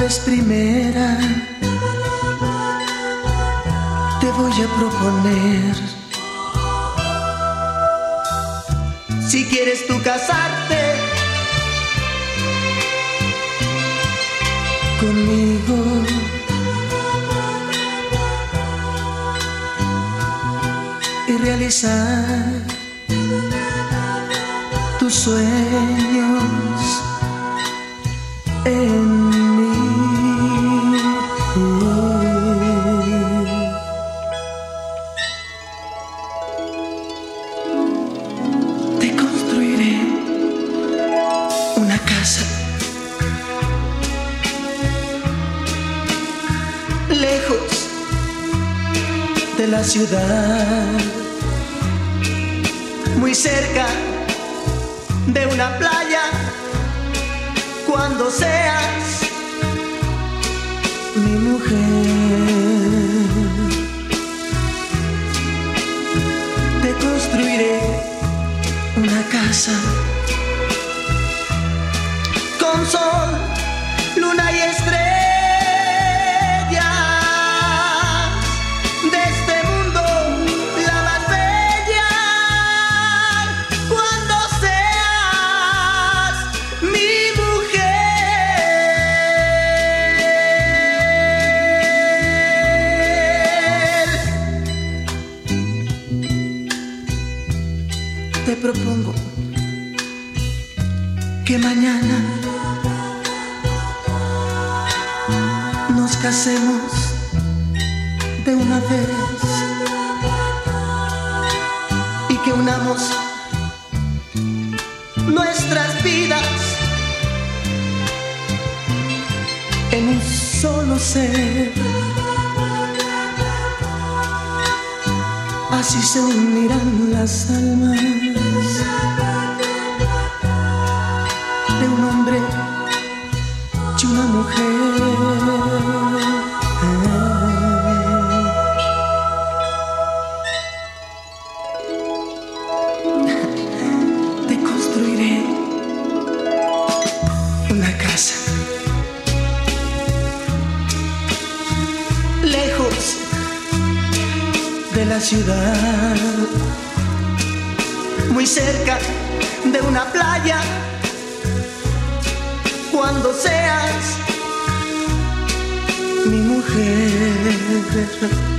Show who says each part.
Speaker 1: vez primera te voy a proponer, si quieres tú casarte conmigo, y realizar tus sueños en mí. Te construiré una casa lejos de la ciudad, muy cerca de una playa, cuando seas mi mujer. Te construiré una casa con sol, luna y estrellas. De este mundo la más bella, cuando seas mi mujer. Te propongo que mañana nos casemos de una vez y que unamos nuestras vidas en un solo ser. Así se unirán las almas de un hombre y una mujer. Te construiré una casa lejos de la ciudad, muy cerca de una playa, cuando seas mi mujer.